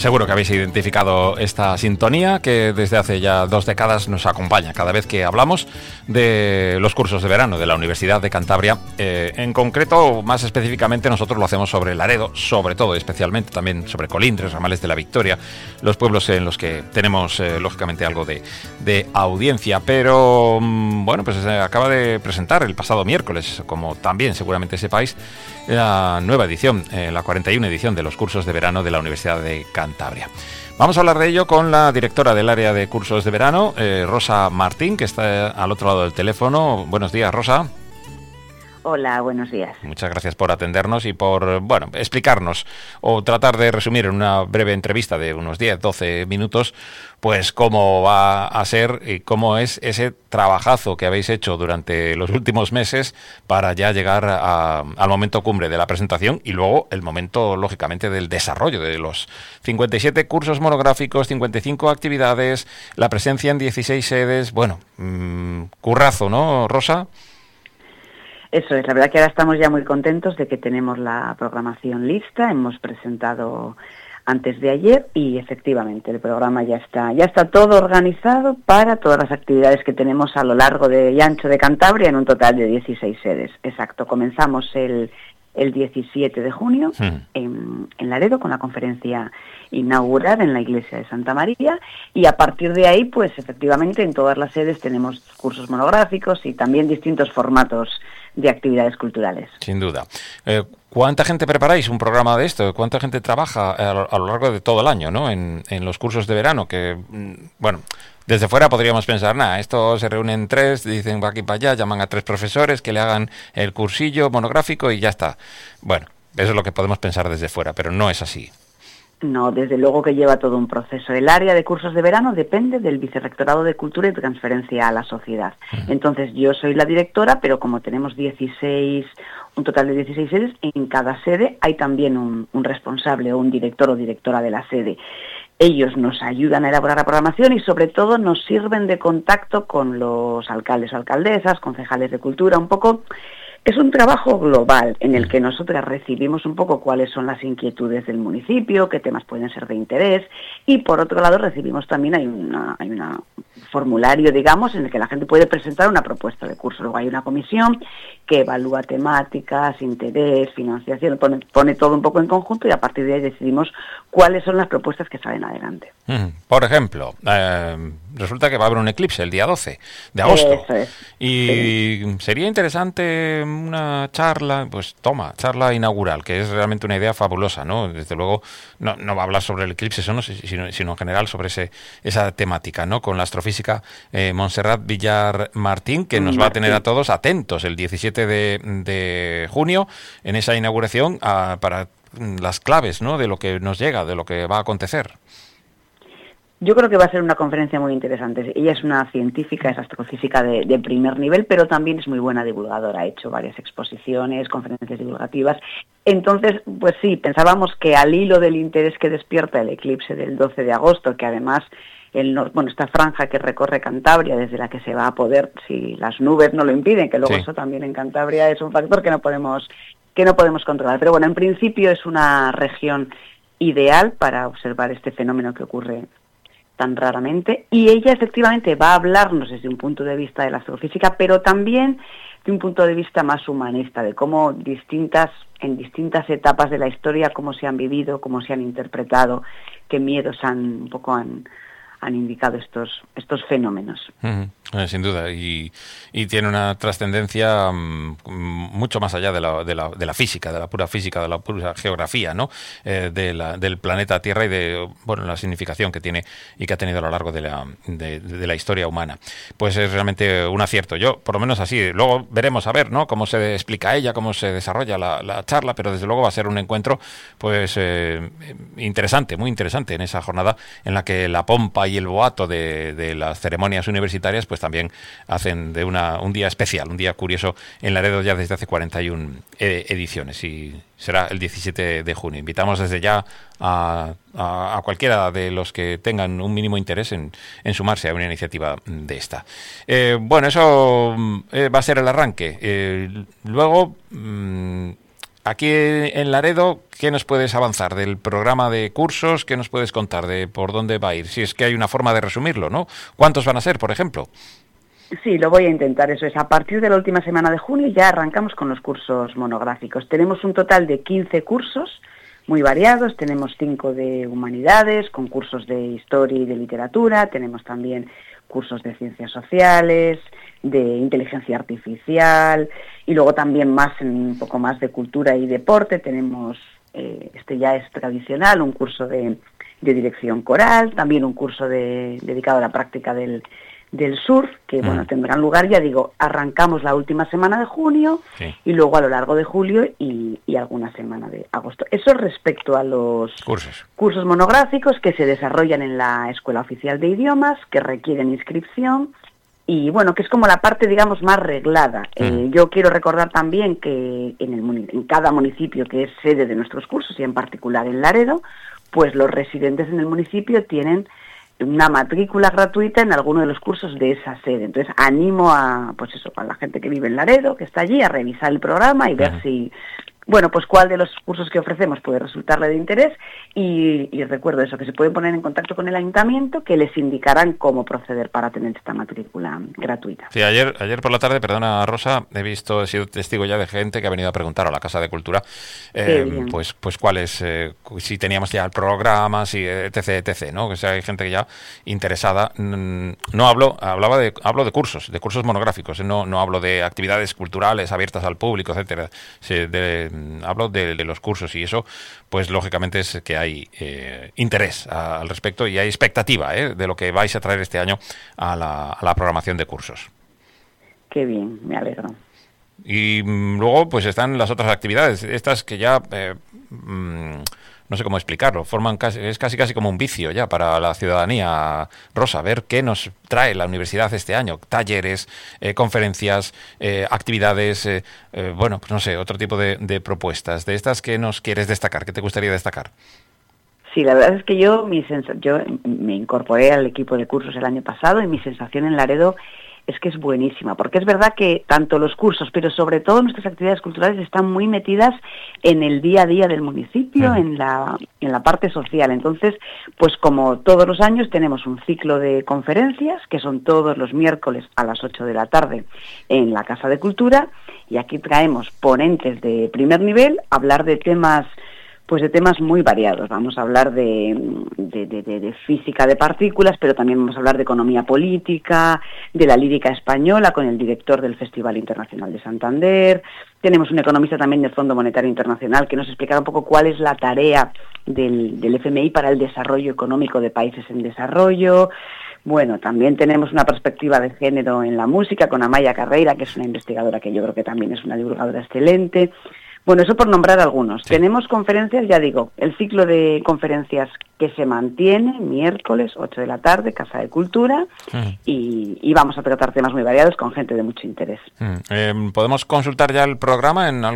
Seguro que habéis identificado esta sintonía que desde hace ya 2 décadas nos acompaña cada vez que hablamos de los cursos de verano de la Universidad de Cantabria. En concreto, más específicamente, nosotros lo hacemos sobre Laredo, sobre todo, especialmente también sobre Colindres, Ramales de la Victoria, los pueblos en los que tenemos, lógicamente, algo de audiencia. Pero, bueno, pues se acaba de presentar el pasado miércoles, como también seguramente sepáis, la nueva edición, la 41 edición de los cursos de verano de la Universidad de Cantabria. Vamos a hablar de ello con la directora del área de cursos de verano, Rosa Martín, que está al otro lado del teléfono. Buenos días, Rosa. Hola, buenos días. Muchas gracias por atendernos y por, bueno, explicarnos o tratar de resumir en una breve entrevista de unos 10-12 minutos, pues cómo va a ser y cómo es ese trabajazo que habéis hecho durante los últimos meses para ya llegar al momento cumbre de la presentación y luego el momento, lógicamente, del desarrollo de los 57 cursos monográficos, 55 actividades, la presencia en 16 sedes. Bueno, currazo, ¿no, Rosa? Eso es, la verdad que ahora estamos ya muy contentos de que tenemos la programación lista, hemos presentado antes de ayer y efectivamente el programa ya está todo organizado para todas las actividades que tenemos a lo largo y ancho de Cantabria en un total de 16 sedes. Exacto, comenzamos el 17 de junio en Laredo con la conferencia inaugural en la iglesia de Santa María y a partir de ahí, pues efectivamente en todas las sedes tenemos cursos monográficos y también distintos formatos de actividades culturales. Sin duda. ¿Cuánta gente preparáis un programa de esto? ¿Cuánta gente trabaja a lo largo de todo el año, ¿no? En los cursos de verano? Que, bueno, desde fuera podríamos pensar, esto se reúnen 3, dicen va aquí para allá, llaman a 3 profesores que le hagan el cursillo monográfico y ya está. Bueno, eso es lo que podemos pensar desde fuera, pero no es así. No, desde luego que lleva todo un proceso. El área de cursos de verano depende del Vicerrectorado de Cultura y Transferencia a la Sociedad. Entonces yo soy la directora, pero como tenemos un total de 16 sedes, en cada sede hay también un responsable o un director o directora de la sede. Ellos nos ayudan a elaborar la programación y sobre todo nos sirven de contacto con los alcaldes o alcaldesas, concejales de cultura, un poco. Es un trabajo global en el que nosotras recibimos un poco cuáles son las inquietudes del municipio, qué temas pueden ser de interés y por otro lado recibimos también, hay un formulario, digamos, en el que la gente puede presentar una propuesta de curso. Luego hay una comisión que evalúa temáticas, interés, financiación, pone todo un poco en conjunto y a partir de ahí decidimos cuáles son las propuestas que salen adelante. Por ejemplo, resulta que va a haber un eclipse el día 12 de agosto. Eso es. Y sería interesante una charla inaugural, que es realmente una idea fabulosa, ¿no? Desde luego no va a hablar sobre el eclipse, sino en general sobre esa temática, ¿no? Con la astrofísica Montserrat Villar Martín, que nos va a tener a todos atentos el 17 de junio en esa inauguración para las claves, ¿no? De lo que nos llega, de lo que va a acontecer. Yo creo que va a ser una conferencia muy interesante. Ella es una científica, es astrofísica de primer nivel, pero también es muy buena divulgadora. Ha hecho varias exposiciones, conferencias divulgativas. Entonces, pues sí, pensábamos que al hilo del interés que despierta el eclipse del 12 de agosto, que además esta franja que recorre Cantabria, desde la que se va a poder, si las nubes no lo impiden, que luego eso también en Cantabria es un factor que no podemos controlar. Pero bueno, en principio es una región ideal para observar este fenómeno que ocurre tan raramente, y ella efectivamente va a hablarnos desde un punto de vista de la astrofísica, pero también de un punto de vista más humanista, de cómo en distintas etapas de la historia, cómo se han vivido, cómo se han interpretado, qué miedos han indicado estos fenómenos. Sin duda, y tiene una trascendencia mucho más allá de la física, de la pura física, de la pura geografía, ¿no? Del planeta Tierra y de la significación que tiene y que ha tenido a lo largo de la historia humana. Pues es realmente un acierto. Yo, por lo menos así, luego veremos a ver, ¿no? Cómo se explica ella, cómo se desarrolla la charla, pero desde luego va a ser un encuentro pues interesante, muy interesante en esa jornada en la que la pompa y el boato de las ceremonias universitarias pues también hacen de un día especial, un día curioso en Laredo ya desde hace 41 ediciones y será el 17 de junio. Invitamos desde ya a cualquiera de los que tengan un mínimo interés en sumarse a una iniciativa de esta. Bueno, eso va a ser el arranque. Luego aquí en Laredo, ¿qué nos puedes avanzar del programa de cursos? ¿Qué nos puedes contar de por dónde va a ir? Si es que hay una forma de resumirlo, ¿no? ¿Cuántos van a ser, por ejemplo? Sí, lo voy a intentar, eso es. A partir de la última semana de junio ya arrancamos con los cursos monográficos. Tenemos un total de 15 cursos muy variados. Tenemos 5 de humanidades, con cursos de historia y de literatura. Tenemos también cursos de ciencias sociales, de inteligencia artificial, y luego también un poco más de cultura y deporte. Tenemos, este ya es tradicional, un curso de dirección coral, también un curso dedicado a la práctica del surf, que bueno, tendrán lugar, ya digo, arrancamos la última semana de junio, sí, y luego a lo largo de julio y alguna semana de agosto. Eso respecto a los cursos monográficos que se desarrollan en la Escuela Oficial de Idiomas, que requieren inscripción, y bueno, que es como la parte, digamos, más reglada. Yo quiero recordar también que en cada municipio que es sede de nuestros cursos, y en particular en Laredo, pues los residentes en el municipio tienen una matrícula gratuita en alguno de los cursos de esa sede. Entonces animo a la gente que vive en Laredo, que está allí, a revisar el programa y ver si, bueno, pues cuál de los cursos que ofrecemos puede resultarle de interés, y recuerdo eso, que se pueden poner en contacto con el ayuntamiento, que les indicarán cómo proceder para tener esta matrícula gratuita. Sí, ayer por la tarde, perdona Rosa, he sido testigo ya de gente que ha venido a preguntar a la Casa de Cultura, pues cuáles, si teníamos ya el programa, si etc, ¿no? O sea, hay gente que ya interesada. No hablo de cursos monográficos, no hablo de actividades culturales abiertas al público, etcétera. Hablo de los cursos, y eso, pues lógicamente es que hay interés al respecto, y hay expectativa de lo que vais a traer este año a la programación de cursos. Qué bien, me alegro. Y luego pues están las otras actividades, estas que ya no sé cómo explicarlo, es casi como un vicio ya para la ciudadanía. Rosa, ver qué nos trae la universidad este año: talleres, conferencias, actividades, bueno, pues no sé, otro tipo de propuestas. De estas, ¿qué nos quieres destacar? ¿Qué te gustaría destacar? Sí, la verdad es que yo me incorporé al equipo de cursos el año pasado, y mi sensación en Laredo es que es buenísima, porque es verdad que tanto los cursos, pero sobre todo nuestras actividades culturales, están muy metidas en el día a día del municipio, en la parte social. Entonces, pues como todos los años, tenemos un ciclo de conferencias, que son todos los miércoles a las 8 de la tarde en la Casa de Cultura, y aquí traemos ponentes de primer nivel a hablar de temas muy variados. Vamos a hablar de física de partículas, pero también vamos a hablar de economía política, de la lírica española con el director del Festival Internacional de Santander. Tenemos un economista también del Fondo Monetario Internacional que nos explicará un poco cuál es la tarea del FMI para el desarrollo económico de países en desarrollo. Bueno, también tenemos una perspectiva de género en la música con Amaya Carreira, que es una investigadora que yo creo que también es una divulgadora excelente. Bueno, eso por nombrar algunos. Sí. Tenemos conferencias, ya digo, el ciclo de conferencias que se mantiene, miércoles, 8 de la tarde, Casa de Cultura, y vamos a tratar temas muy variados con gente de mucho interés. ¿Podemos consultar ya el programa en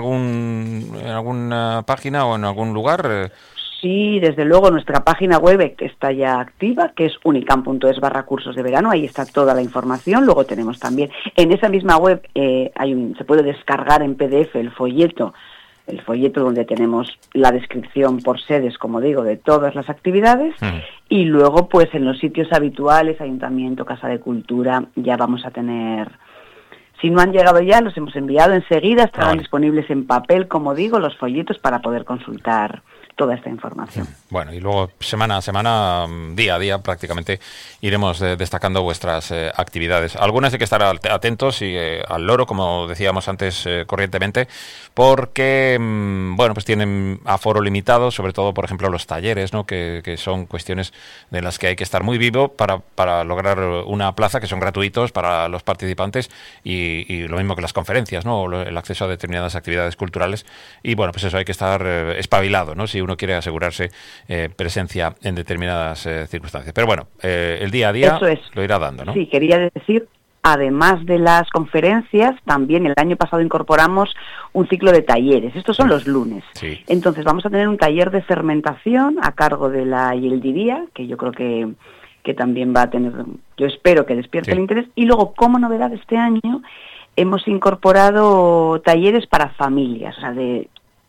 alguna página o en algún lugar? Sí, desde luego, nuestra página web está ya activa, que es unicam.es/cursos de verano. Ahí está toda la información. Luego tenemos también, en esa misma web, se puede descargar en PDF el folleto donde tenemos la descripción por sedes, como digo, de todas las actividades. Y luego, pues en los sitios habituales, Ayuntamiento, Casa de Cultura, ya vamos a tener... Si no han llegado ya, los hemos enviado enseguida. Estarán disponibles en papel, como digo, los folletos para poder consultar toda esta información. Bueno, y luego semana a semana, día a día, prácticamente iremos destacando vuestras actividades. Algunas hay que estar atentos y al loro, como decíamos antes, corrientemente, porque bueno, pues tienen aforo limitado, sobre todo, por ejemplo, los talleres, ¿no? Que son cuestiones de las que hay que estar muy vivo para lograr una plaza, que son gratuitos para los participantes, y lo mismo que las conferencias, ¿no? El acceso a determinadas actividades culturales. Y bueno, pues eso, hay que estar espabilado, ¿no? Si uno quiere asegurarse presencia en determinadas circunstancias. Pero bueno, el día a día lo irá dando, ¿no? Sí, quería decir, además de las conferencias, también el año pasado incorporamos un ciclo de talleres. Estos son los lunes. Sí. Entonces vamos a tener un taller de fermentación a cargo de la Yeldiría, que yo creo que también va a tener, yo espero que despierte el interés. Y luego, como novedad este año, hemos incorporado talleres para familias, o sea,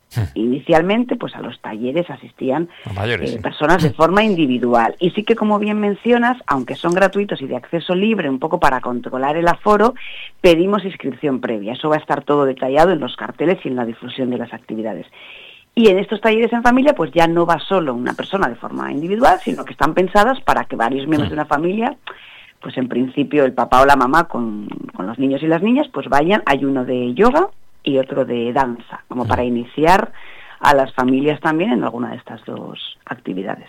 Inicialmente, pues a los talleres asistían mayores, personas de forma individual. Y sí que, como bien mencionas, aunque son gratuitos y de acceso libre, un poco para controlar el aforo, pedimos inscripción previa. Eso va a estar todo detallado en los carteles y en la difusión de las actividades. Y en estos talleres en familia, pues ya no va solo una persona de forma individual, sino que están pensadas para que varios miembros de una familia, pues en principio el papá o la mamá con los niños y las niñas, pues vayan. Hay uno de yoga y otro de danza, como para iniciar a las familias también en alguna de estas dos actividades.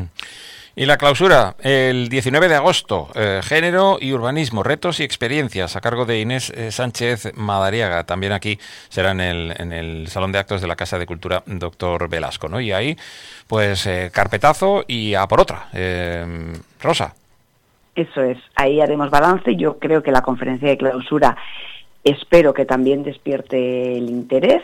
Y la clausura, el 19 de agosto, Género y Urbanismo, Retos y Experiencias, a cargo de Inés Sánchez Madariaga. También aquí será en el Salón de Actos de la Casa de Cultura Dr. Velasco, ¿no? Y ahí, pues, carpetazo y a por otra. Rosa. Eso es, ahí haremos balance. Yo creo que la conferencia de clausura espero que también despierte el interés.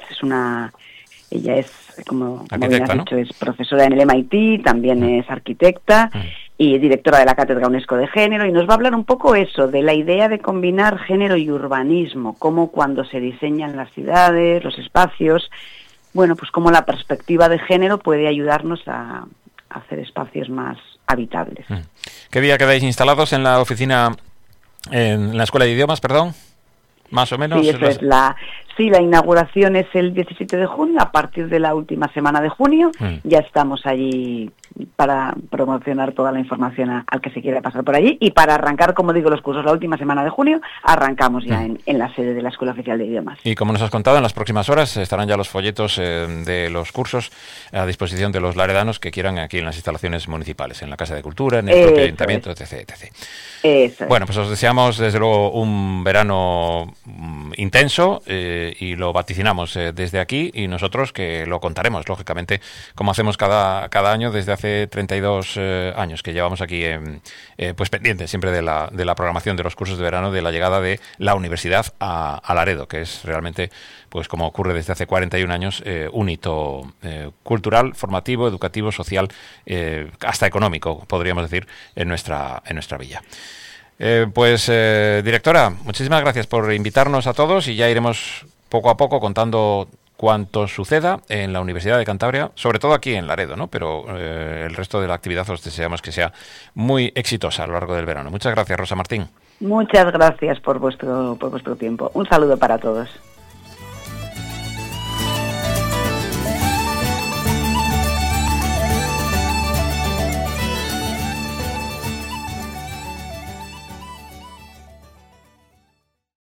Ella es, como bien has dicho, es profesora en el MIT, también es arquitecta y directora de la Cátedra UNESCO de Género, y nos va a hablar un poco eso, de la idea de combinar género y urbanismo, cómo cuando se diseñan las ciudades, los espacios, bueno, pues cómo la perspectiva de género puede ayudarnos a hacer espacios más habitables. ¿Qué día quedáis instalados en la oficina, en la Escuela de Idiomas, perdón? Más o menos. Sí, eso es la inauguración es el 17 de junio, a partir de la última semana de junio. Ya estamos allí para promocionar toda la información al que se quiera pasar por allí, y para arrancar, como digo, los cursos la última semana de junio, arrancamos ya en la sede de la Escuela Oficial de Idiomas. Y como nos has contado, en las próximas horas estarán ya los folletos de los cursos a disposición de los laredanos que quieran aquí en las instalaciones municipales, en la Casa de Cultura, en el propio ayuntamiento, etc. Bueno, pues os deseamos desde luego un verano intenso, y lo vaticinamos desde aquí, y nosotros que lo contaremos, lógicamente, como hacemos cada año desde hace 32 años que llevamos aquí pues pendientes siempre de la programación de los cursos de verano, de la llegada de la universidad a Laredo, que es realmente, pues como ocurre desde hace 41 años, un hito cultural, formativo, educativo, social, hasta económico, podríamos decir, en nuestra villa. Directora, muchísimas gracias por invitarnos a todos, y ya iremos poco a poco contando cuanto suceda en la Universidad de Cantabria, sobre todo aquí en Laredo, ¿no? Pero el resto de la actividad os deseamos que sea muy exitosa a lo largo del verano. Muchas gracias, Rosa Martín. Muchas gracias por vuestro tiempo. Un saludo para todos.